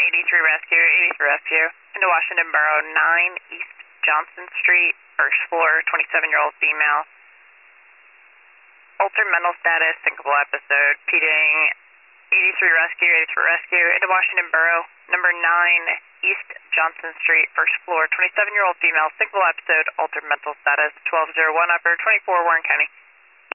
83 Rescue, 83 Rescue. Into Washington Borough, 9 East Johnson Street, first floor, 27-year-old female. Altered mental status, syncopal episode, peding 83 Rescue, 83 Rescue. Into Washington Borough, number 9 East Johnson Street, first floor, 27-year-old female, syncopal episode, altered mental status, 1201 upper, 24 Warren County.